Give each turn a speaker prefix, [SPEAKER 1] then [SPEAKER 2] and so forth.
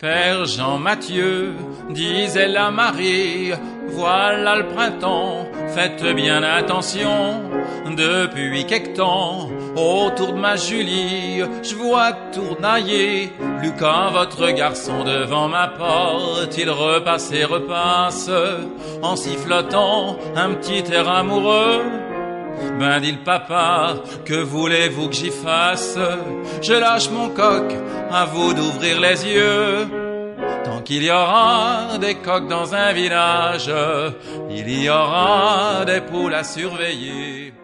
[SPEAKER 1] Père Jean-Mathieu, disait la Marie, voilà le printemps, faites bien attention. Depuis quelque temps, autour de ma Julie, je vois tournailler Lucas, votre garçon, devant ma porte. Il repasse et repasse, en sifflotant un petit air amoureux. Ben dit le papa, que voulez-vous que j'y fasse? Je lâche mon coq, à vous d'ouvrir les yeux. Tant qu'il y aura des coqs dans un village, il y aura des poules à surveiller.